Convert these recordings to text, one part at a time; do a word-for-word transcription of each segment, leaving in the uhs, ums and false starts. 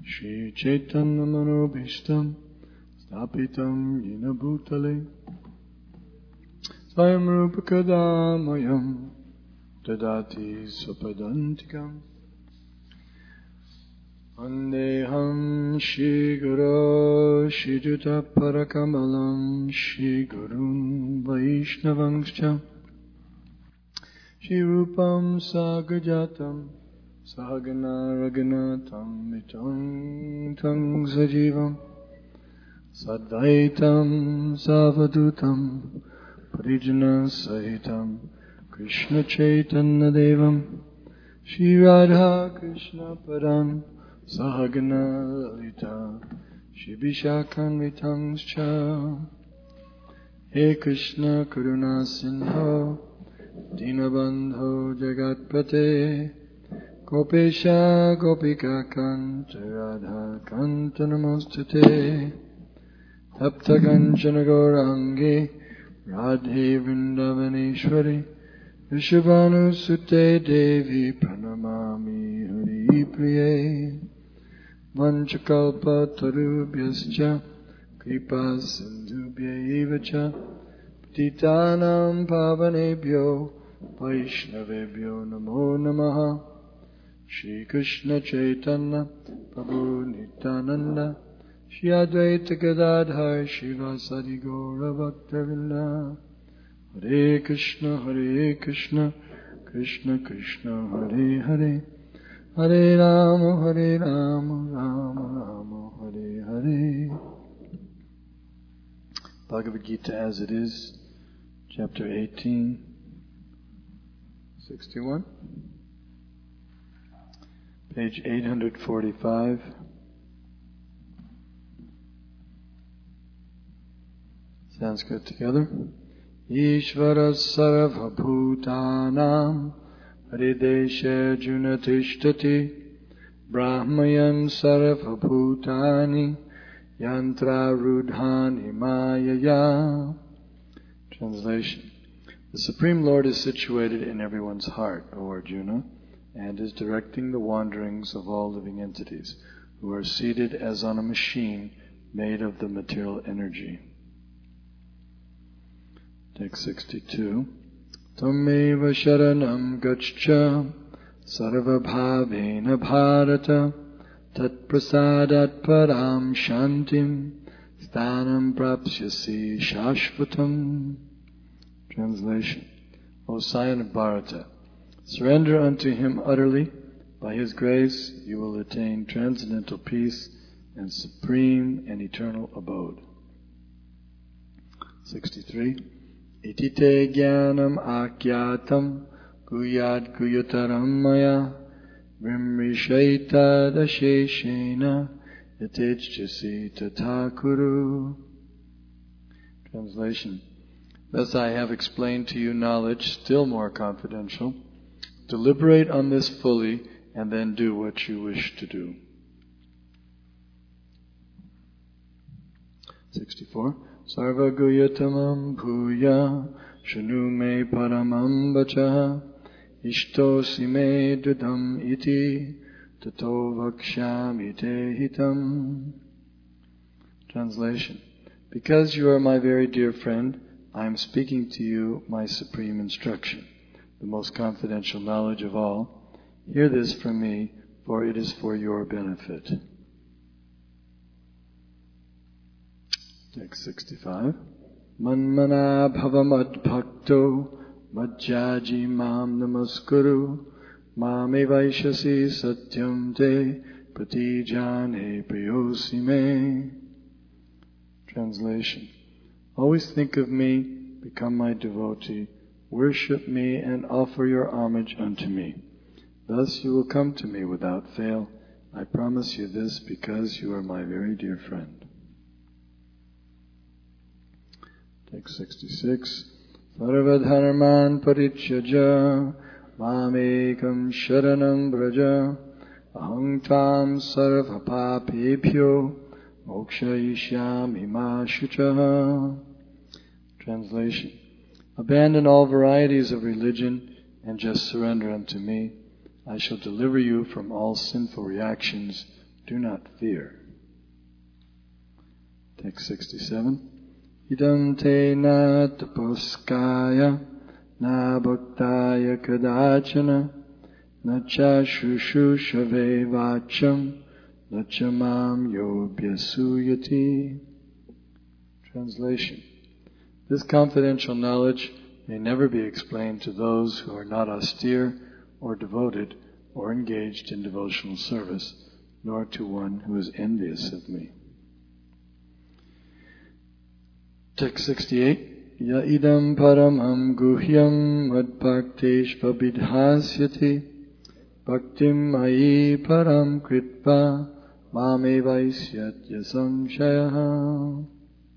Shri Chaitanya Manobhishtam Stapitam Yena Bhutale Swayam Rupa Kadamayam Tadati Swapadantikam Vandeham Shri Guru Shri Juta Parakamalam Shri Gurun Vaishnavangscha Shri Rupam Sagajatam Sahagana Raghunatam Vitam Tang Sajivam Sadvaitam Savadutam Parijana Sahitam Krishna Chaitanya Devam Shri Radha Krishna Padam Sahagana Lalita Shri Vishakhan Vitangscha He Krishna Karuna Sindho Dinabandho Jagatpate Gopesha Gopika Kanta Radha Kanta Namostate Tapta Kanchana Gaurangi Radhe Vrindavaneshwari Vishabhanu Sute Devi Pranamami Hari Priye Vanchakalpa Tarubhyascha Kripa Sindhubhya Evacha Patitanam Pavanebhyo Vaishnavebhyo Namo Namaha Shri Krishna Chaitanya Prabhu Nityananda Shri Advaita Gadadhar Shivasadi Gaura Bhaktavinda Hare Krishna Hare Krishna Krishna Krishna Hare Hare Hare Rama Hare Rama Rama Rama Hare Hare. Bhagavad Gita as it is, chapter eighteen, sixty-one. Page eight forty-five. Sanskrit together. Ishvara sarva bhutanam hridesha junatishtati brahmayan sarva bhutani yantra rudhani mayaya. Translation. The Supreme Lord is situated in everyone's heart, O Arjuna, and is directing the wanderings of all living entities, who are seated as on a machine made of the material energy. Text sixty-two. Tameva sharanam gaccha sarva bhavena bharata tat prasadat param shantim stanam prapsyasi shashvatam. Translation. O scion of Bharata, surrender unto him utterly. By his grace you will attain transcendental peace and supreme and eternal abode. sixty-three. Itite jnanam akyatam guyad guyataram maya vimrishaita dasheshena yatejjasi tathakuru. Translation. Thus I have explained to you knowledge still more confidential. Deliberate on this fully and then do what you wish to do. sixty-four. Sarva guyatamam bhuya shanu me paramam vacha ishtosi me dudam iti tato vakshami te hitam. Translation. Because you are my very dear friend, I am speaking to you my supreme instruction, the most confidential knowledge of all. Hear this from me, for it is for your benefit. Text sixty-five. Manmana bhavamad bhakto majjaji mam namaskuru mame vaishasi satyam te pratijane priyosi me. Translation. Always think of me, become my devotee, worship me and offer your homage unto me. Thus you will come to me without fail. I promise you this because you are my very dear friend. Text sixty-six. Sarvadharman parityajya mamekam sharanam braja aham tam sarva papebhyo mokshayishyami ma shuchaha. Translation. Abandon all varieties of religion and just surrender unto me. I shall deliver you from all sinful reactions do not fear. Text sixty-seven. Idam te na taposkaya na bhaktaya kadachana na cha shushushave vacham na cha mam yobhyasuyati. Translation. This confidential knowledge may never be explained to those who are not austere or devoted or engaged in devotional service, nor to one who is envious of me. Text sixty-eight. Ya idam paramam guhyam madbhakteshva vidhasyati bhaktim mayi param kritva mamevaisyat yasamshayaha.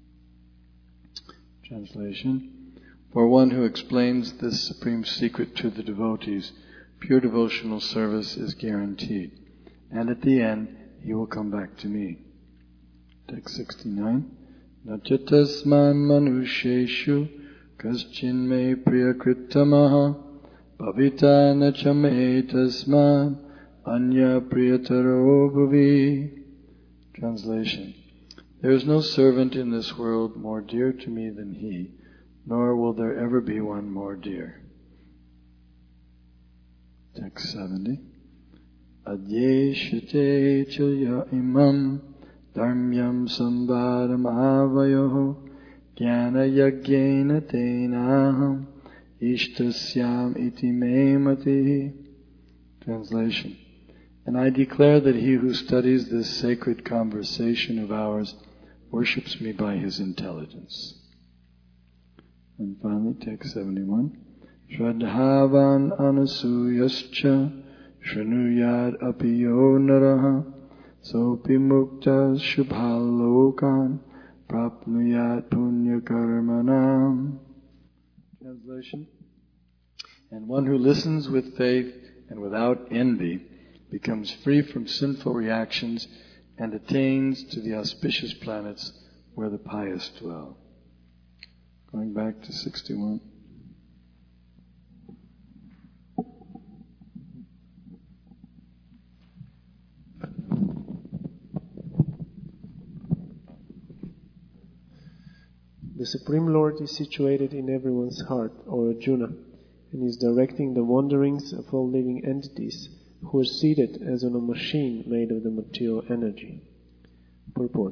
Translation. For one who explains this supreme secret to the devotees, pure devotional service is guaranteed, and at the end he will come back to me. Text sixty-nine. Nachatasman manusheshu kaschin me priyakritamaha bhavita nachame tasman anya priyataro bhuvi. Translation. There is no servant in this world more dear to me than he, nor will there ever be one more dear. Text seventy. Adyeshate chilya imam dharmyam sambadam avayoho jnana yagyena tenaham ishtasyam iti me matihi. Translation. And I declare that he who studies this sacred conversation of ours worships me by his intelligence. And finally, text seventy-one. Shraddhavan anasuyascha shranuyad apiyo naraha sopi mukta shubhalokan prapnuyat punya karmanam. Translation. And one who listens with faith and without envy becomes free from sinful reactions and attains to the auspicious planets where the pious dwell. Going back to sixty-one. The Supreme Lord is situated in everyone's heart, or Arjuna, and is directing the wanderings of all living entities who are seated as on a machine made of the material energy. Purport.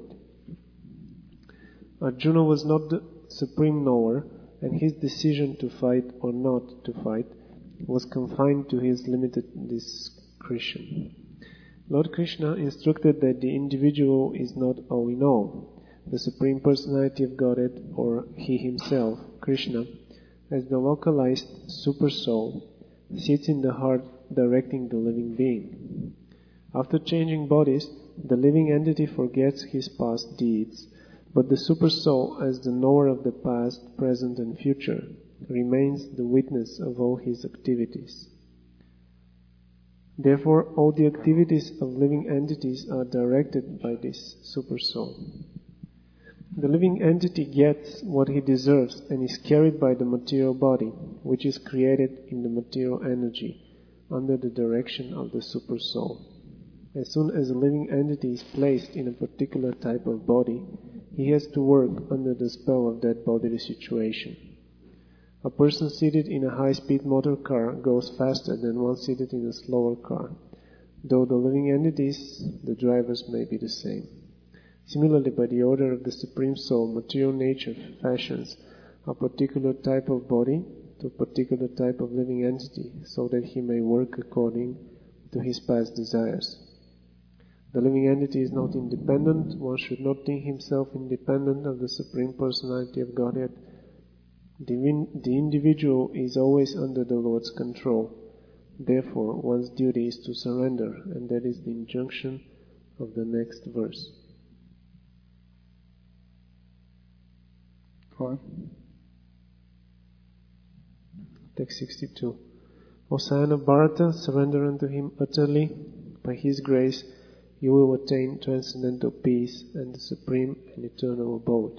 Arjuna was not the supreme knower, and his decision to fight or not to fight was confined to his limited discretion. Lord Krishna instructed that the individual is not all in all. The Supreme Personality of Godhead, or He Himself, Krishna, as the localized Super Soul, sits in the heart directing the living being. After changing bodies, the living entity forgets his past deeds, but the Super Soul, as the knower of the past, present and future, remains the witness of all his activities. Therefore, all the activities of living entities are directed by this Super Soul. The living entity gets what he deserves and is carried by the material body, which is created in the material energy, under the direction of the Super Soul. As soon as a living entity is placed in a particular type of body, he has to work under the spell of that bodily situation. A person seated in a high-speed motor car goes faster than one seated in a slower car, though the living entities, the drivers, may be the same. Similarly, by the order of the Supreme Soul, material nature fashions a particular type of body to a particular type of living entity, so that he may work according to his past desires. The living entity is not independent. One should not think himself independent of the Supreme Personality of Godhead. The, in, the individual is always under the Lord's control. Therefore, one's duty is to surrender, and that is the injunction of the next verse. Four. Text sixty-two. O son of Bharata, surrender unto him utterly. By his grace, you will attain transcendental peace and the supreme and eternal abode.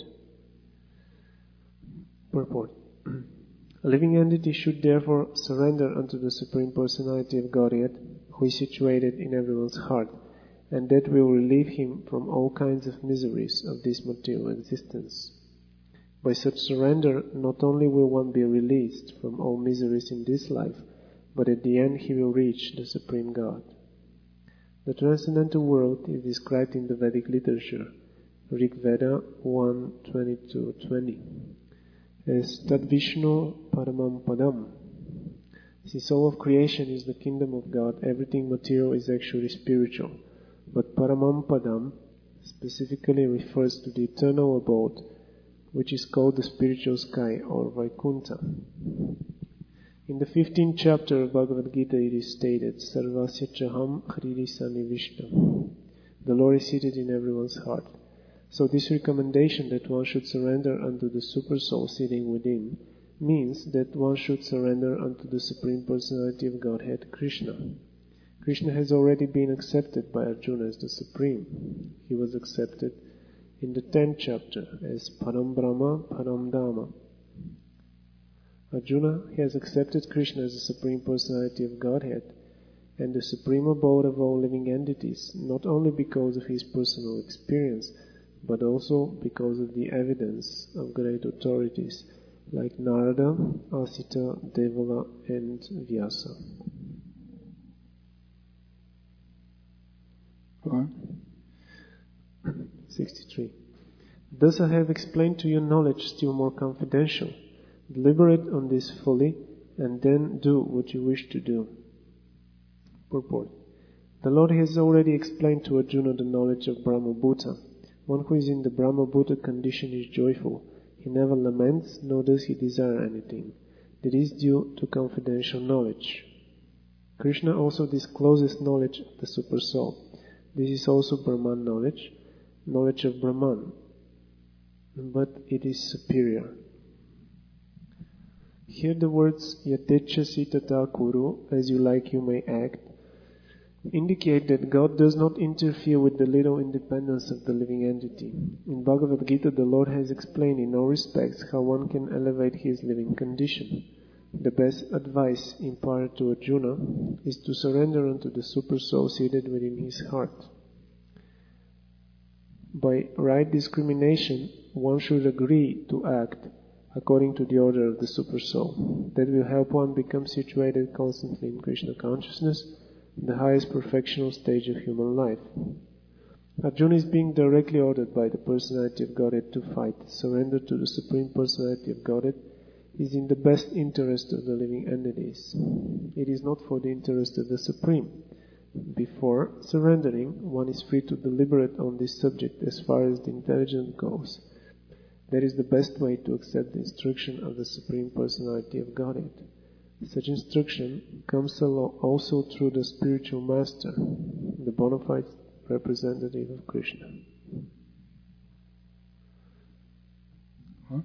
Purport. A living entity should therefore surrender unto the Supreme Personality of Godhead, who is situated in everyone's heart, and that will relieve him from all kinds of miseries of this material existence. By such surrender, not only will one be released from all miseries in this life, but at the end he will reach the Supreme God. The transcendental world is described in the Vedic literature, Rig Veda one twenty-two twenty, as Tad Vishnu Paramam Padam. Since all of creation is the kingdom of God, everything material is actually spiritual. But Paramam Padam specifically refers to the eternal abode, which is called the spiritual sky or Vaikuntha. In the fifteenth chapter of Bhagavad Gita it is stated, Sarvasya Chaham Hridi Sanivishtam. The Lord is seated in everyone's heart. So this recommendation that one should surrender unto the Super Soul sitting within means that one should surrender unto the Supreme Personality of Godhead, Krishna. Krishna has already been accepted by Arjuna as the Supreme. He was accepted in the tenth chapter as Param Brahma, Param Dhamma. Arjuna has accepted Krishna as the Supreme Personality of Godhead and the supreme abode of all living entities, not only because of his personal experience, but also because of the evidence of great authorities like Narada, Asita, Devala, and Vyasa. What? sixty-three. Thus I have explained to you knowledge still more confidential. Deliberate on this fully, and then do what you wish to do. Purport. The Lord has already explained to Arjuna the knowledge of Brahma Bhuta. One who is in the Brahma Bhuta condition is joyful. He never laments, nor does he desire anything. That is due to confidential knowledge. Krishna also discloses knowledge of the Super Soul. This is also Brahman knowledge, knowledge of Brahman, but it is superior. Here the words Yatechasi tata kuru, as you like you may act, indicate that God does not interfere with the little independence of the living entity. In Bhagavad Gita, the Lord has explained in all respects how one can elevate his living condition. The best advice imparted to Arjuna is to surrender unto the Super Soul seated within his heart. By right discrimination, one should agree to act according to the order of the Super Soul. That will help one become situated constantly in Krishna consciousness, the highest perfectional stage of human life. Arjuna is being directly ordered by the Personality of Godhead to fight. Surrender to the Supreme Personality of Godhead is in the best interest of the living entities. It is not for the interest of the Supreme. Before surrendering, one is free to deliberate on this subject as far as the intelligence goes. That is the best way to accept the instruction of the Supreme Personality of Godhead. Such instruction comes along also through the spiritual master, the bona fide representative of Krishna. Huh?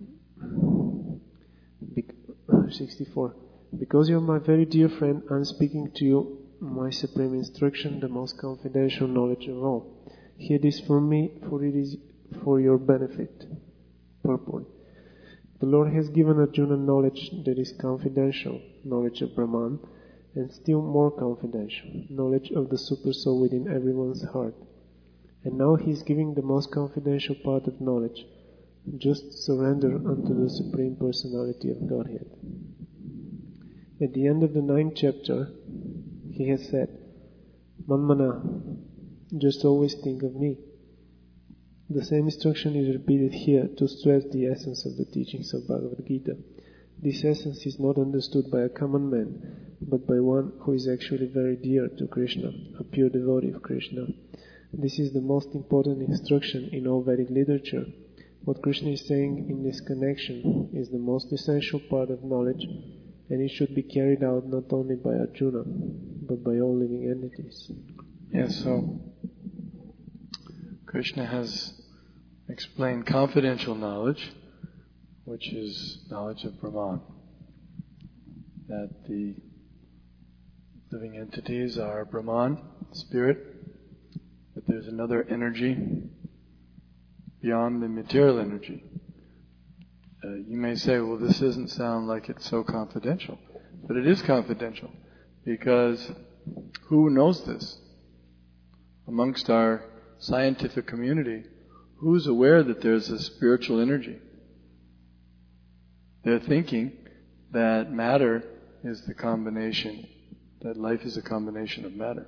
Be- sixty-four. Because you are my very dear friend, I am speaking to you my supreme instruction, the most confidential knowledge of all. Hear this from me, for it is for your benefit. Purport. The Lord has given Arjuna knowledge that is confidential, knowledge of Brahman, and still more confidential, knowledge of the Super Soul within everyone's heart. And now he is giving the most confidential part of knowledge. Just surrender unto the Supreme Personality of Godhead. At the end of the ninth chapter, he has said, Manmana, just always think of me. The same instruction is repeated here to stress the essence of the teachings of Bhagavad Gita. This essence is not understood by a common man, but by one who is actually very dear to Krishna, a pure devotee of Krishna. This is the most important instruction in all Vedic literature. What Krishna is saying in this connection is the most essential part of knowledge, and it should be carried out not only by Arjuna, but by all living entities. Yes, so Krishna has explained confidential knowledge, which is knowledge of Brahman. That the living entities are Brahman, spirit, but there's another energy beyond the material energy. Uh, you may say, well, this doesn't sound like it's so confidential. But it is confidential, because who knows this? amongst our scientific community, who's aware that there's a spiritual energy? They're thinking that matter is the combination, that life is a combination of matter.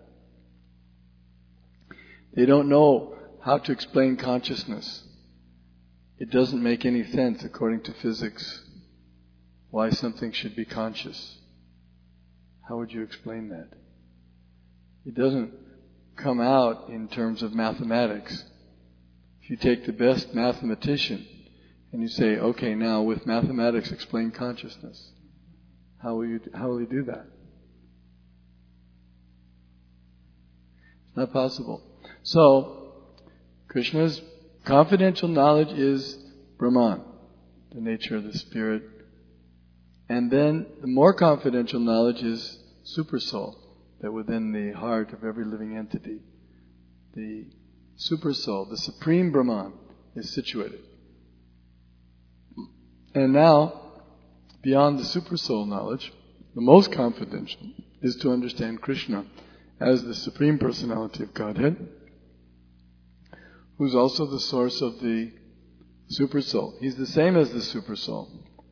They don't know how to explain consciousness. It doesn't make any sense according to physics why something should be conscious. How would you explain that? It doesn't come out in terms of mathematics. If you take the best mathematician and you say, okay, now with mathematics explain consciousness, how will you, how will he do that? It's not possible. So, Krishna's confidential knowledge is Brahman, the nature of the spirit. And then the more confidential knowledge is Supersoul, that within the heart of every living entity, the Supersoul, the Supreme Brahman, is situated. And now, beyond the Supersoul knowledge, the most confidential is to understand Krishna as the Supreme Personality of Godhead, who's also the source of the Supersoul. He's the same as the Supersoul.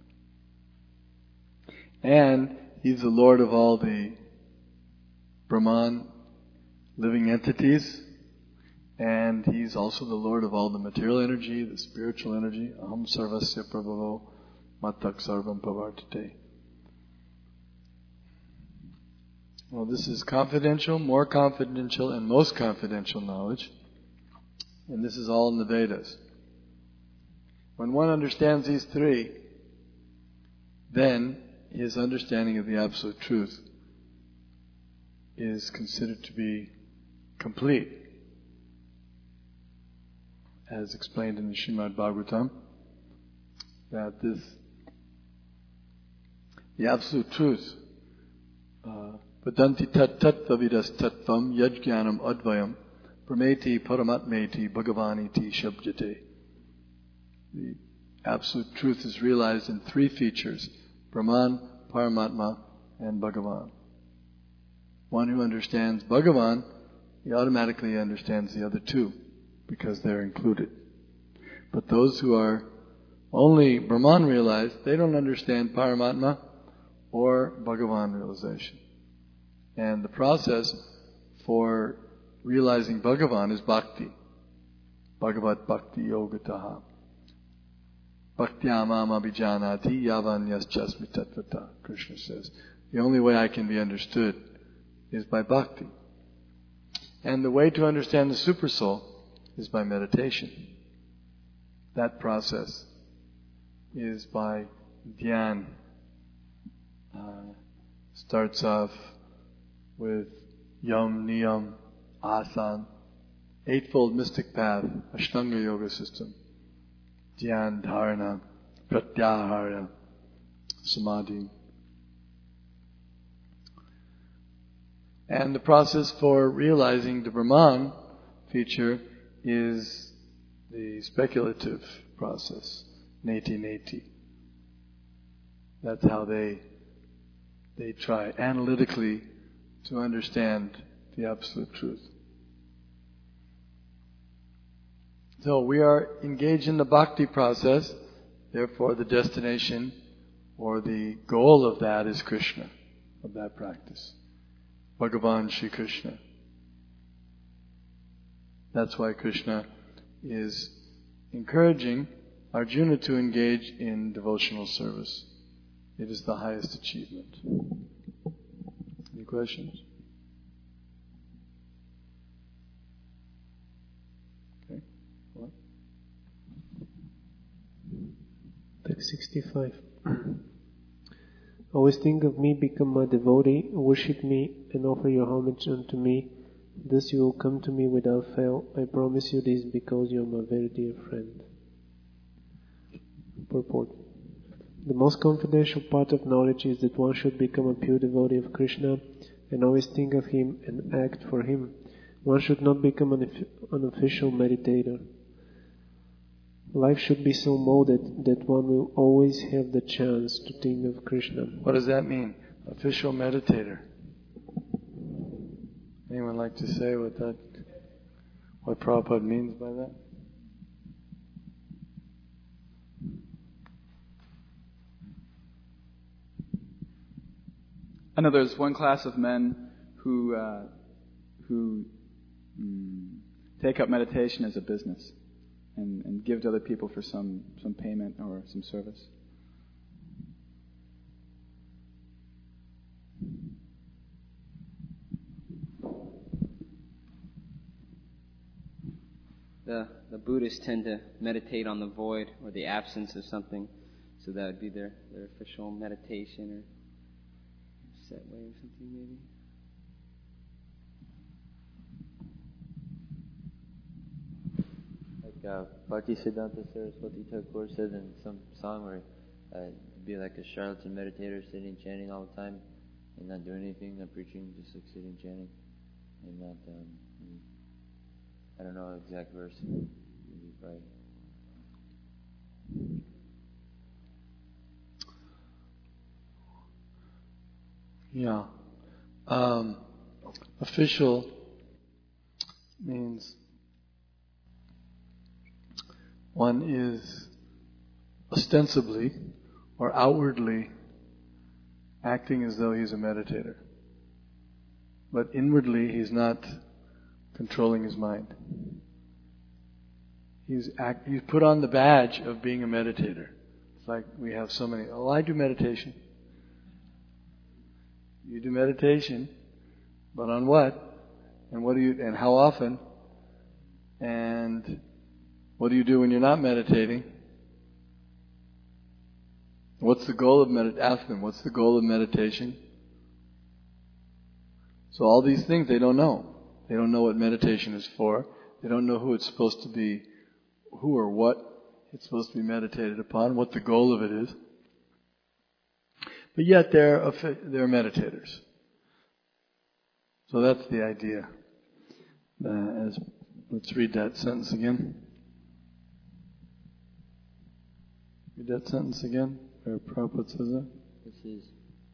And He's the Lord of all the Brahman living entities. And He's also the Lord of all the material energy, the spiritual energy. Aham sarvasya prabhavo mattak sarvam pavartate. Well, this is confidential, more confidential, and most confidential knowledge. And this is all in the Vedas. When one understands these three, then his understanding of the Absolute Truth is considered to be complete. As explained in the Srimad Bhagavatam, that this, the Absolute Truth, Vadanti tat tat vavidas tattvam yajnanam advayam prameti paramatmeti bhagavaniti shabjate. The Absolute Truth is realized in three features: Brahman, Paramatma, and Bhagavan. One who understands Bhagavan, he automatically understands the other two, because they're included. But those who are only Brahman realized, they don't understand Paramatma or Bhagavan realization. And the process for realizing Bhagavan is bhakti. Bhagavat bhakti yogataha. Bhaktyamam abhijanati yavanyaschasmi tatvata. Krishna says, the only way I can be understood is by bhakti. And the way to understand the Supersoul is by meditation. That process is by dhyan. Uh, starts off with yam, niyam, asan, eightfold mystic path, Ashtanga yoga system. Dhyan, dharana, pratyahara, samadhi. And the process for realizing the Brahman feature is the speculative process, neti neti. That's how they they try analytically to understand the Absolute Truth. So we are engaged in the bhakti process, therefore the destination or the goal of that is Krishna, of that practice. Bhagavan Shri Krishna. That's why Krishna is encouraging Arjuna to engage in devotional service. It is the highest achievement. Any questions? Okay. What? Text sixty-five. Always think of me, become my devotee, worship me, and offer your homage unto me. Thus you will come to me without fail. I promise you this because you are my very dear friend. Purport. The most confidential part of knowledge is that one should become a pure devotee of Krishna and always think of Him and act for Him. One should not become an, an official meditator. Life should be so molded that one will always have the chance to think of Krishna. What does that mean? Official meditator. Anyone like to say what that what Prabhupada means by that? I know there's one class of men who uh, who mm, take up meditation as a business and, and give to other people for some, some payment or some service. The the Buddhists tend to meditate on the void or the absence of something, so that would be their, their official meditation or set way or something maybe. Like uh, Bhaktisiddhanta Saraswati Thakur said in some song where uh, it'd be like a charlatan meditator sitting chanting all the time and not doing anything, not preaching, just like sitting chanting and not. Um, I don't know the exact verse. Right. Yeah. Um, official means one is ostensibly or outwardly acting as though he's a meditator. But inwardly he's not controlling his mind. He's act, he's put on the badge of being a meditator. It's like we have so many, oh, I do meditation. You do meditation, but on what? And what do you, and how often? And what do you do when you're not meditating? What's the goal of medit? Ask them, what's the goal of meditation? So all these things they don't know. They don't know what meditation is for. They don't know who it's supposed to be, who or what it's supposed to be meditated upon, what the goal of it is. But yet they're they're meditators. So that's the idea. Uh, as let's read that sentence again. Read that sentence again, where Prabhupada says that. This is,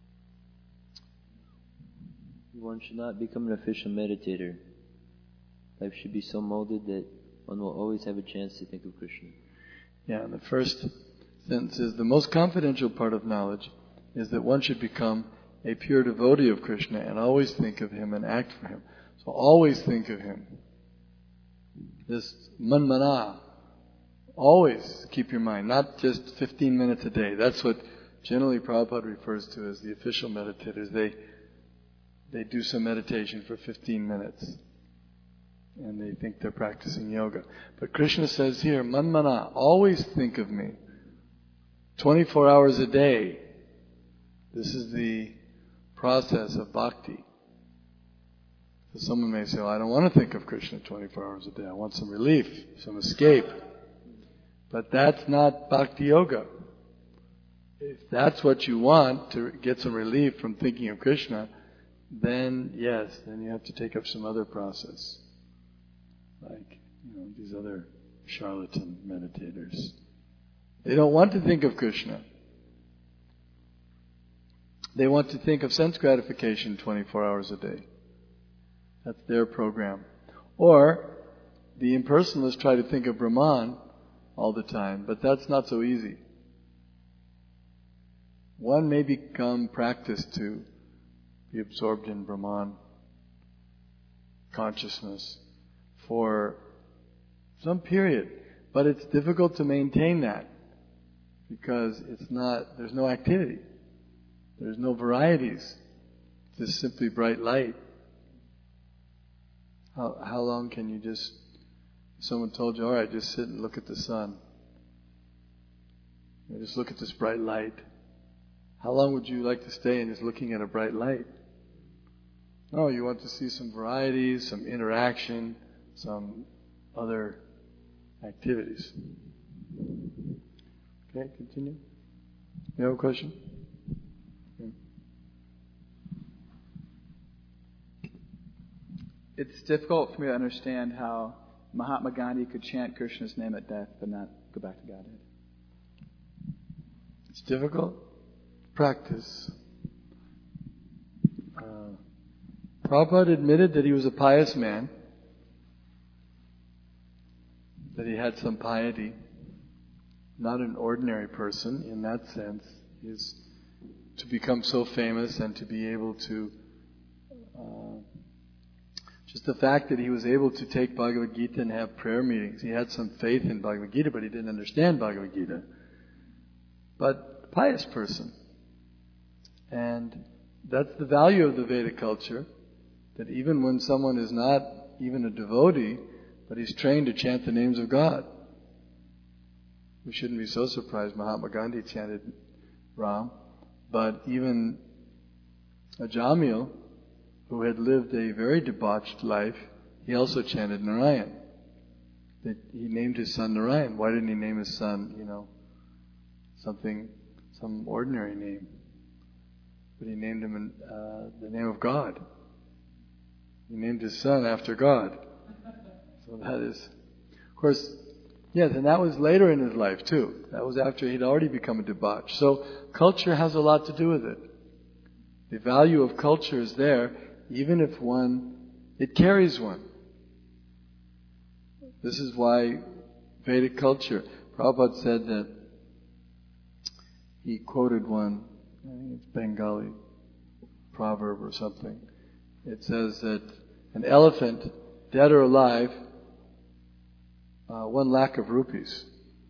one should not become an official meditator. Life should be so molded that one will always have a chance to think of Krishna. Yeah, and the first sentence is, the most confidential part of knowledge is that one should become a pure devotee of Krishna and always think of Him and act for Him. So always think of Him. This manmana, always keep your mind, not just fifteen minutes a day. That's what generally Prabhupada refers to as the official meditators. They they do some meditation for fifteen minutes and they think they're practicing yoga. But Krishna says here, manmana, always think of me. twenty-four hours a day. This is the process of bhakti. So someone may say, well, I don't want to think of Krishna twenty-four hours a day. I want some relief, some escape. But that's not bhakti yoga. If that's what you want, to get some relief from thinking of Krishna, then yes, then you have to take up some other process. Like, you know, these other charlatan meditators. They don't want to think of Krishna. They want to think of sense gratification twenty-four hours a day. That's their program. Or the impersonalists try to think of Brahman all the time, but that's not so easy. One may become practiced to be absorbed in Brahman consciousness for some period, but it's difficult to maintain that because it's not, there's no activity. There's no varieties. It's just simply bright light. How how long can you just, if someone told you, all right, just sit and look at the sun. You know, just look at this bright light. How long would you like to stay in just looking at a bright light? Oh, you want to see some varieties, some interaction, some other activities. Okay, continue. You have a question? It's difficult for me to understand how Mahatma Gandhi could chant Krishna's name at death but not go back to Godhead. It's difficult. Practice. Uh, Prabhupada admitted that he was a pious man. that he had some piety. Not an ordinary person in that sense. Is to become so famous and to be able to... Uh, just the fact that he was able to take Bhagavad Gita and have prayer meetings. He had some faith in Bhagavad Gita, but he didn't understand Bhagavad Gita. But a pious person. And that's the value of the Vedic culture, that even when someone is not even a devotee, but he's trained to chant the names of God. We shouldn't be so surprised Mahatma Gandhi chanted Ram, but even a Jamil, who had lived a very debauched life, he also chanted Narayan. That he named his son Narayan. Why didn't he name his son, you know, something, some ordinary name? But he named him in, uh, the name of God. He named his son after God. So that is, of course, yes, and that was later in his life too. That was after he'd already become a debauch. So culture has a lot to do with it. The value of culture is there, even if one, it carries one. This is why Vedic culture, Prabhupada said that, he quoted one, I think it's Bengali proverb or something. It says that an elephant, dead or alive, uh, one lakh of rupees.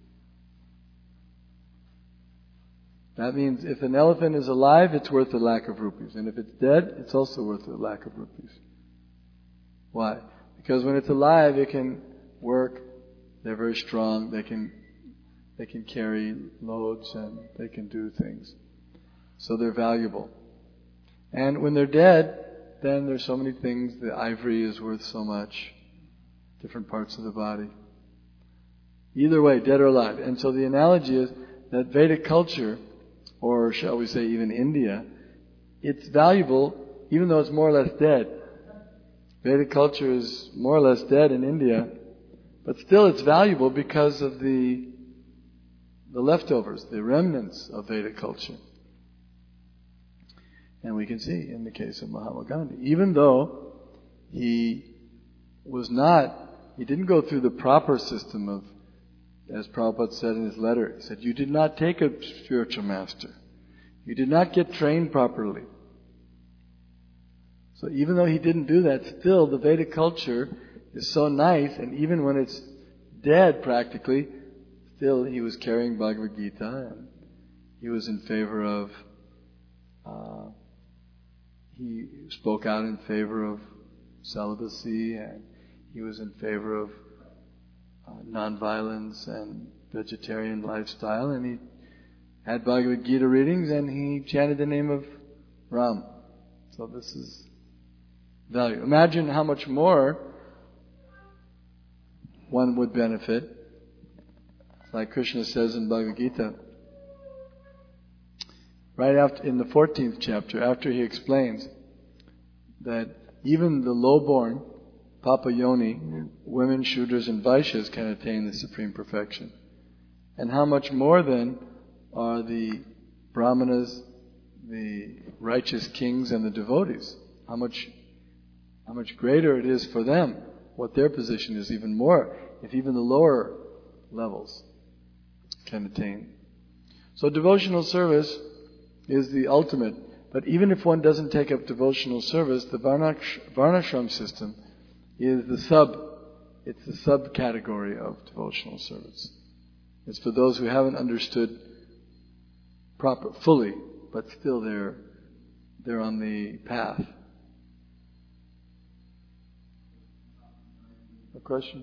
That means if an elephant is alive, it's worth a lakh of rupees. And if it's dead, it's also worth a lakh of rupees. Why? Because when it's alive, it can work. They're very strong. They can they can carry loads and they can do things. So they're valuable. And when they're dead, then there's so many things. The ivory is worth so much. Different parts of the body. Either way, dead or alive. And so the analogy is that Vedic culture, or shall we say even India, it's valuable even though it's more or less dead. Vedic culture is more or less dead in India, but still it's valuable because of the the leftovers, the remnants of Vedic culture. And we can see in the case of Mahatma Gandhi, even though he was not, he didn't go through the proper system of, as Prabhupada said in his letter, he said, you did not take a spiritual master. You did not get trained properly. So even though he didn't do that, still the Vedic culture is so nice, and even when it's dead practically, still he was carrying Bhagavad Gita, and he was in favor of, uh, he spoke out in favor of celibacy, and he was in favor of uh, non-violence and vegetarian lifestyle, and he had Bhagavad Gita readings, and he chanted the name of Ram. So this is value. Imagine how much more one would benefit. Like Krishna says in Bhagavad Gita, right after, in the fourteenth chapter, after he explains that even the low-born, Papa Yoni, women, Shudras and Vaishyas can attain the supreme perfection. And how much more then are the Brahmanas, the righteous kings and the devotees? How much, how much greater it is for them, what their position is even more, if even the lower levels can attain. So devotional service is the ultimate. But even if one doesn't take up devotional service, the Varnash, Varnashram system is the sub, it's the subcategory of devotional service. It's for those who haven't understood proper, fully, but still they're, they're on the path. A question?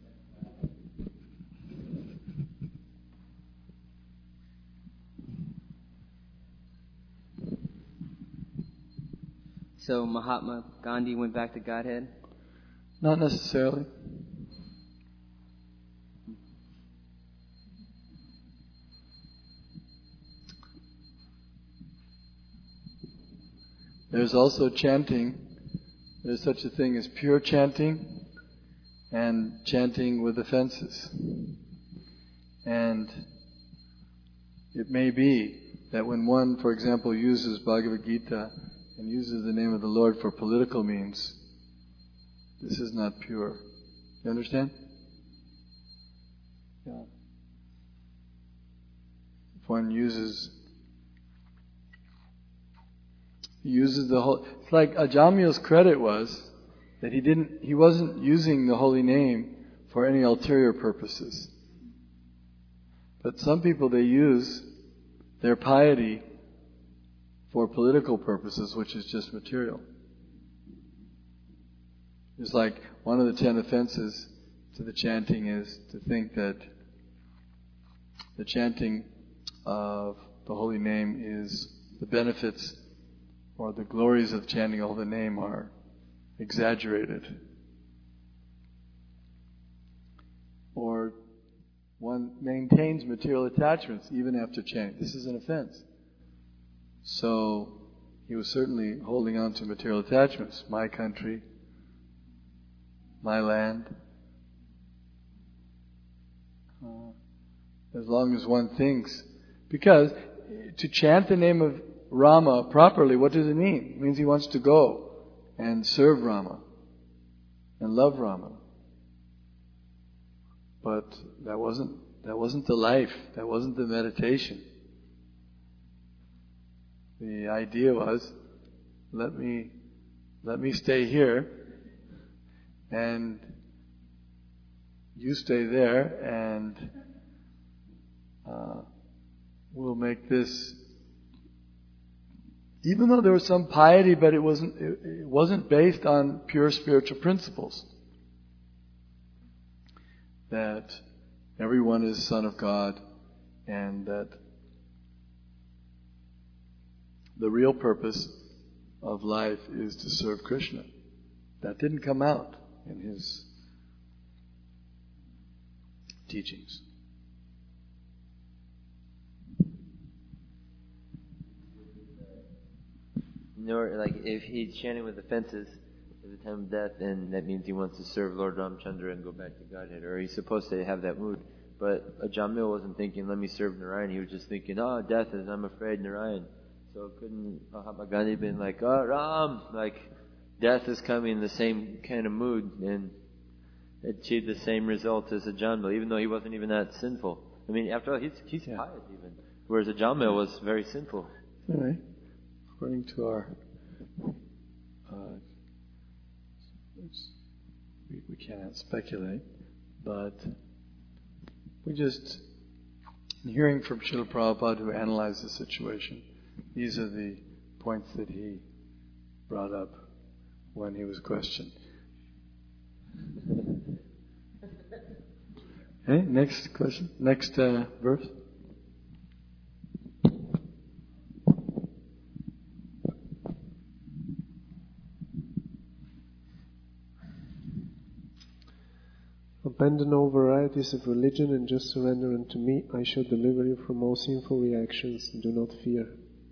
So Mahatma Gandhi went back to Godhead? Not necessarily. There's also chanting. There's such a thing as pure chanting and chanting with offenses. And it may be that when one, for example, uses Bhagavad Gita and uses the name of the Lord for political means, this is not pure. You understand? Yeah. If one uses uses the whole, it's like Ajamil's credit was that he didn't, he wasn't using the holy name for any ulterior purposes. But some people, they use their piety for political purposes, which is just material. It's like one of the ten offenses to the chanting is to think that the chanting of the holy name is, the benefits or the glories of chanting the holy name are exaggerated. Or one maintains material attachments even after chanting. This is an offense. So he was certainly holding on to material attachments. My country, my land. Uh, as long as one thinks. Because to chant the name of Rama properly, what does it mean? It means he wants to go and serve Rama and love Rama. But that wasn't that wasn't the life. That wasn't the meditation. The idea was, let me let me stay here and you stay there, and uh, we'll make this. Even though there was some piety, but it wasn't it, it wasn't based on pure spiritual principles. That everyone is son of God, and that the real purpose of life is to serve Krishna. That didn't come out in his teachings. Nor, like, if he's chanting with offenses at the time of death, then that means he wants to serve Lord Ramchandra and go back to Godhead, or he's supposed to have that mood. But Ajamil wasn't thinking, let me serve Narayan. He was just thinking, oh, death is, I'm afraid, Narayan. So couldn't Mahatma Gandhi been like, oh, Ram, like, death is coming in the same kind of mood and achieved the same result as Ajamil, even though he wasn't even that sinful. I mean, after all, he's, he's yeah. pious even, whereas Ajamil was very sinful. Anyway, according to our, uh, we, we cannot speculate, but we just, in hearing from Srila Prabhupada, who analyzed the situation, these are the points that he brought up when he was questioned. Okay, next question, next uh, verse. Abandon all varieties of religion and just surrender unto me. I shall deliver you from all sinful reactions. Do not fear.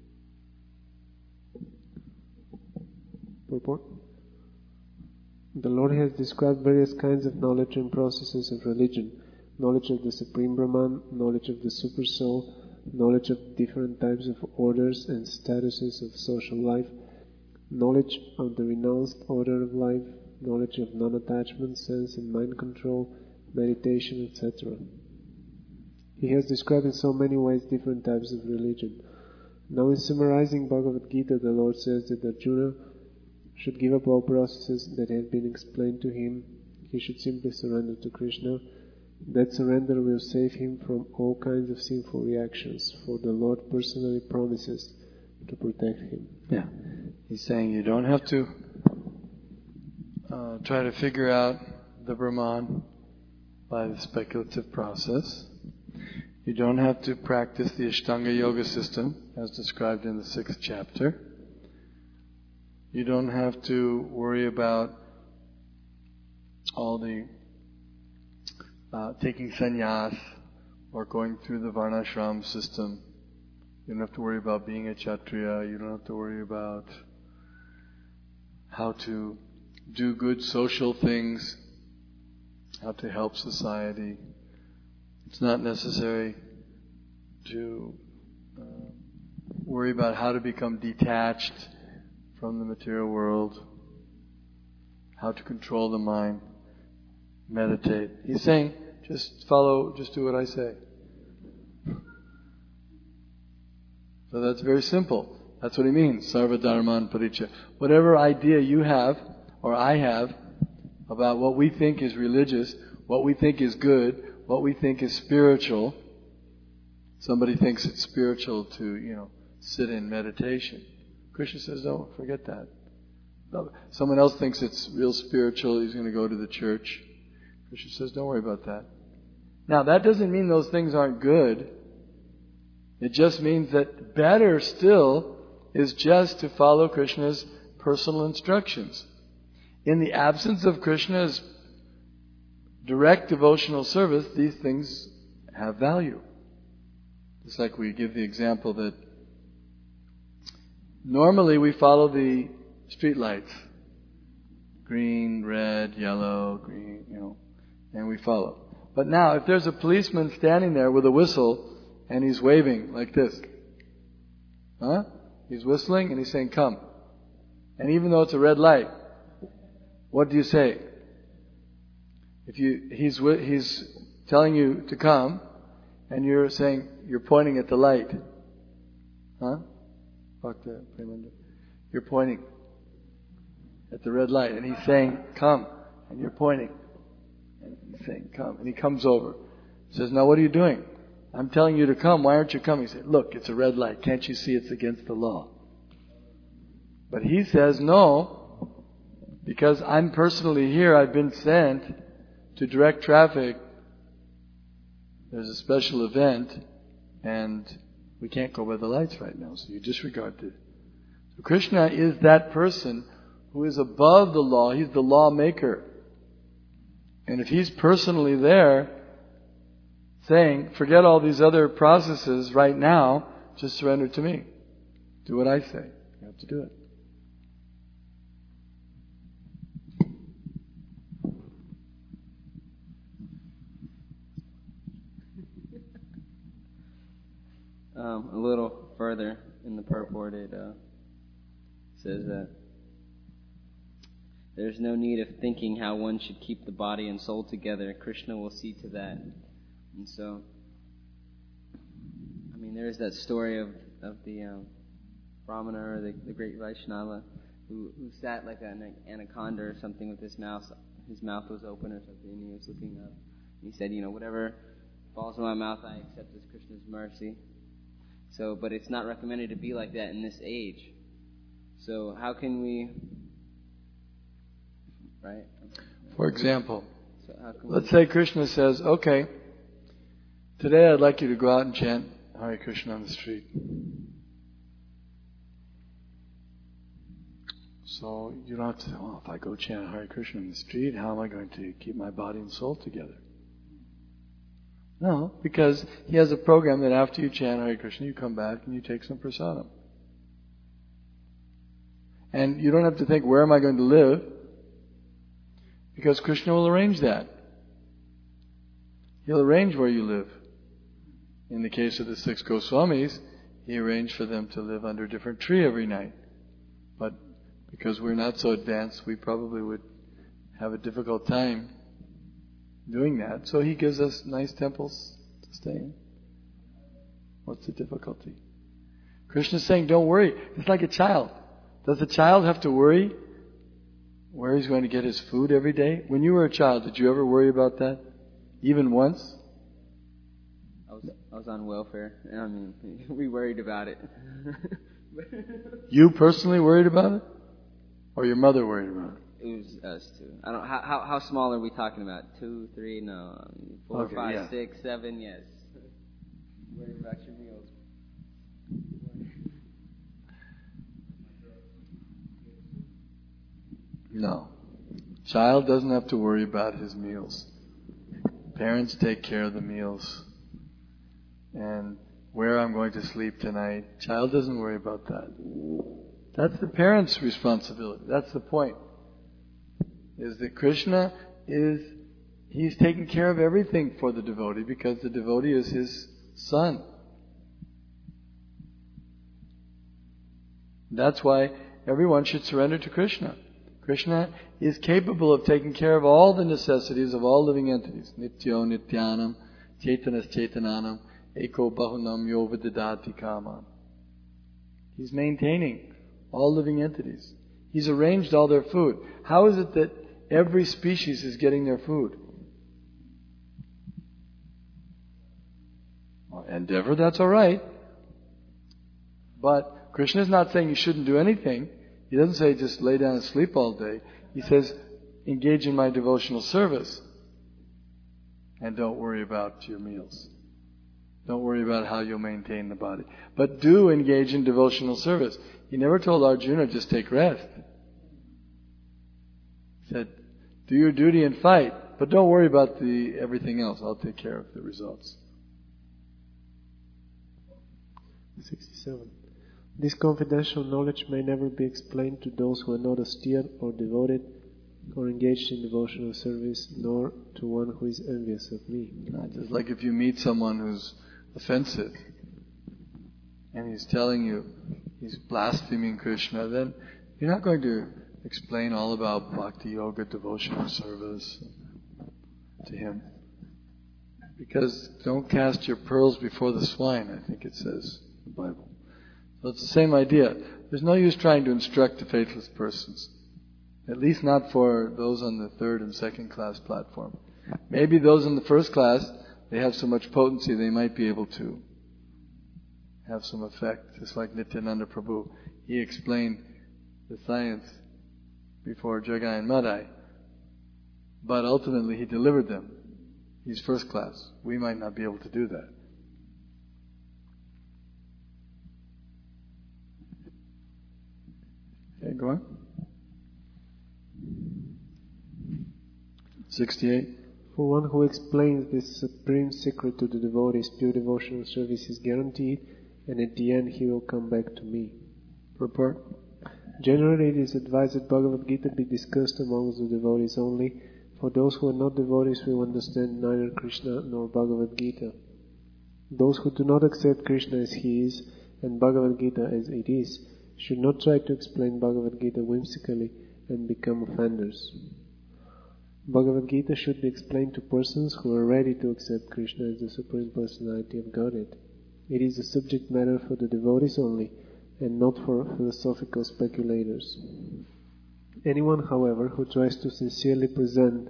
Purport. The Lord has described various kinds of knowledge and processes of religion. Knowledge of the Supreme Brahman, knowledge of the Super Soul, knowledge of different types of orders and statuses of social life, knowledge of the renounced order of life, knowledge of non-attachment, sense and mind control, meditation, et cetera. He has described in so many ways different types of religion. Now in summarizing Bhagavad Gita, the Lord says that Arjuna should give up all processes that have been explained to him. He should simply surrender to Krishna. That surrender will save him from all kinds of sinful reactions, for the Lord personally promises to protect him. Yeah. He's saying you don't have to uh, try to figure out the Brahman by the speculative process. You don't have to practice the Ashtanga Yoga system as described in the sixth chapter. You don't have to worry about all the uh, taking sannyas or going through the varnashram system. You don't have to worry about being a kshatriya. You don't have to worry about how to do good social things, how to help society. It's not necessary to uh, worry about how to become detached from the material world, how to control the mind, meditate. He's saying, Just follow, just do what I say. So that's very simple. That's what he means, sarva dharman paricha. Whatever idea you have, or I have, about what we think is religious, what we think is good, what we think is spiritual. Somebody thinks it's spiritual to, you know, sit in meditation. Krishna says, no, forget that. No. Someone else thinks it's real spiritual, he's going to go to the church. Krishna says, don't worry about that. Now, that doesn't mean those things aren't good. It just means that better still is just to follow Krishna's personal instructions. In the absence of Krishna's direct devotional service, these things have value. Just like we give the example that normally we follow the street lights. Green, red, yellow, green, you know, and we follow. But now, if there's a policeman standing there with a whistle and he's waving like this, huh? He's whistling and he's saying, come. And even though it's a red light, what do you say? If you, he's he's telling you to come, and you're saying you're pointing at the light, huh? You're pointing at the red light, and he's saying, come, and you're pointing, and he's saying, come, and he comes over. He says, now what are you doing? I'm telling you to come. Why aren't you coming? He said, look, it's a red light. Can't you see it's against the law? But he says, no. Because I'm personally here, I've been sent to direct traffic. There's a special event, and we can't go by the lights right now, so you disregard it. So Krishna is that person who is above the law. He's the lawmaker. And if he's personally there, saying, forget all these other processes right now, just surrender to me. Do what I say. You have to do it. Um, a little further in the purport, it uh, says that there's no need of thinking how one should keep the body and soul together. Krishna will see to that. And so, I mean, there's that story of, of the um, Brahmana or the, the great Vaishnava who, who sat like an anaconda or something with his mouth. His mouth was open or something, and he was looking up. And he said, you know, whatever falls in my mouth, I accept as Krishna's mercy. So, but it's not recommended to be like that in this age. So how can we, right? For example, so how can let's we, say Krishna says, okay, today I'd like you to go out and chant Hare Krishna on the street. So you don't have to say, oh, if I go chant Hare Krishna in the street, how am I going to keep my body and soul together? No, because he has a program that after you chant Hare Krishna, you come back and you take some prasadam. And you don't have to think, where am I going to live? Because Krishna will arrange that. He'll arrange where you live. In the case of the six Goswamis, he arranged for them to live under a different tree every night. But because we're not so advanced, we probably would have a difficult time doing that. So he gives us nice temples to stay in. What's the difficulty? Krishna's saying, don't worry. It's like a child. Does a child have to worry where he's going to get his food every day? When you were a child, did you ever worry about that? Even once? I was I was on welfare. I mean, we worried about it. You personally worried about it? Or your mother worried about it? It was us two. I don't. How how, how small are we talking about? Two, three, no, four, Okay, five, yeah. six, seven. Yes. Worried about your meals. No. Child doesn't have to worry about his meals. Parents take care of the meals. And where I'm going to sleep tonight, child doesn't worry about that. That's the parent's responsibility. That's the point. Is that Krishna is, he's taking care of everything for the devotee because the devotee is his son. That's why everyone should surrender to Krishna. Krishna is capable of taking care of all the necessities of all living entities. Nityo nityanam, chetanas chetananam, eko bahunam yo vidadati kaman. He's maintaining all living entities. He's arranged all their food. How is it that every species is getting their food? Well, endeavor, that's all right. But Krishna is not saying you shouldn't do anything. He doesn't say just lay down and sleep all day. He says engage in my devotional service. And don't worry about your meals. Don't worry about how you'll maintain the body. But do engage in devotional service. He never told Arjuna just take rest. He said, do your duty and fight, but don't worry about the everything else. I'll take care of the results. sixty-seven. This confidential knowledge may never be explained to those who are not austere or devoted or engaged in devotional service, nor to one who is envious of me. Not just like if you meet someone who's offensive and he's telling you he's blaspheming Krishna, then you're not going to explain all about bhakti yoga, devotional service to him. Because don't cast your pearls before the swine, I think it says in the Bible. So it's the same idea. There's no use trying to instruct the faithless persons. At least not for those on the third and second class platform. Maybe those in the first class, they have so much potency they might be able to have some effect. Just like Nityananda Prabhu. He explained the science before Jagai and Madai. But ultimately he delivered them. He's first class. We might not be able to do that. Okay, go on. sixty-eight. For one who explains this supreme secret to the devotees, pure devotional service is guaranteed, and at the end he will come back to me. Purport. Generally it is advised that Bhagavad Gita be discussed amongst the devotees only, for those who are not devotees will understand neither Krishna nor Bhagavad Gita. Those who do not accept Krishna as he is, and Bhagavad Gita as it is, should not try to explain Bhagavad Gita whimsically and become offenders. Bhagavad Gita should be explained to persons who are ready to accept Krishna as the Supreme Personality of Godhead. It is a subject matter for the devotees only, and not for philosophical speculators. Anyone, however, who tries to sincerely present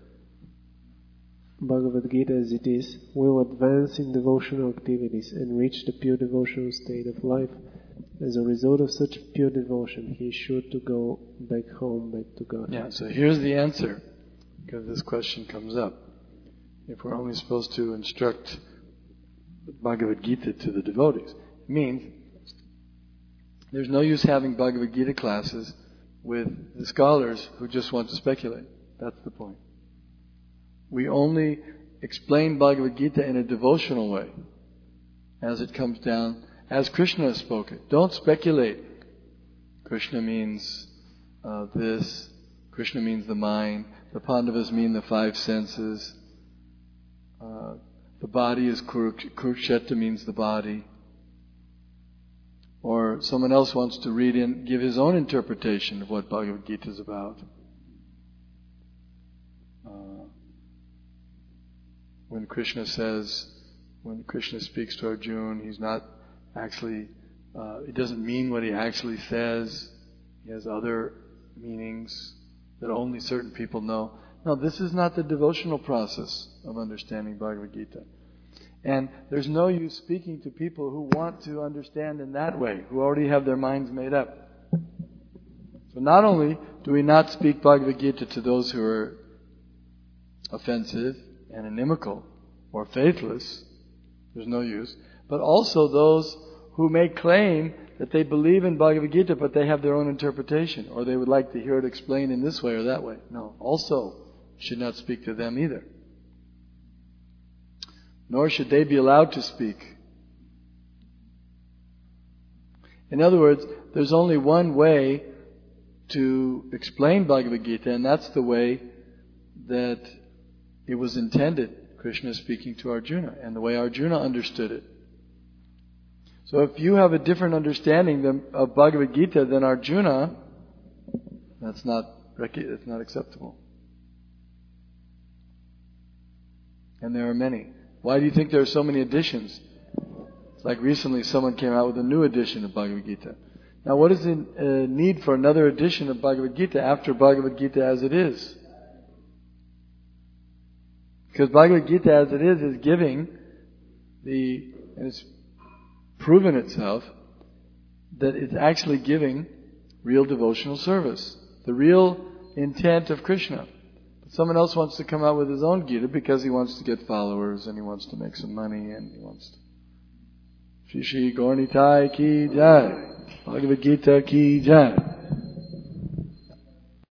Bhagavad Gita as it is, will advance in devotional activities and reach the pure devotional state of life. As a result of such pure devotion, he is sure to go back home, back to God. Yeah, so here's the answer, because this question comes up. If we're only supposed to instruct Bhagavad Gita to the devotees, it means there's no use having Bhagavad Gita classes with the scholars who just want to speculate. That's the point. We only explain Bhagavad Gita in a devotional way, as it comes down, as Krishna spoke it. Don't speculate. Krishna means uh, this. Krishna means the mind. The Pandavas mean the five senses. Uh, the body is Kuruk- Kurukshetra means the body. Or someone else wants to read and give his own interpretation of what Bhagavad Gita is about. Uh, when Krishna says, when Krishna speaks to Arjuna, he's not actually, uh, it doesn't mean what he actually says. He has other meanings that only certain people know. No, this is not the devotional process of understanding Bhagavad Gita. And there's no use speaking to people who want to understand in that way, who already have their minds made up. So not only do we not speak Bhagavad Gita to those who are offensive and inimical or faithless, there's no use, but also those who may claim that they believe in Bhagavad Gita but they have their own interpretation, or they would like to hear it explained in this way or that way. No, also should not speak to them either. Nor should they be allowed to speak. In other words, there's only one way to explain Bhagavad Gita, and that's the way that it was intended, Krishna speaking to Arjuna, and the way Arjuna understood it. So if you have a different understanding of Bhagavad Gita than Arjuna, that's not it's not acceptable. And there are many. Why do you think there are so many editions? It's like recently someone came out with a new edition of Bhagavad Gita. Now what is the uh, need for another edition of Bhagavad Gita after Bhagavad Gita as it is? Because Bhagavad Gita as it is is giving the, and it's proven itself, that it's actually giving real devotional service. The real intent of Krishna. But someone else wants to come out with his own Gita because he wants to get followers and he wants to make some money and he wants to. Shri Shri Gaura Nitai ki jai. Bhagavad Gita ki jai.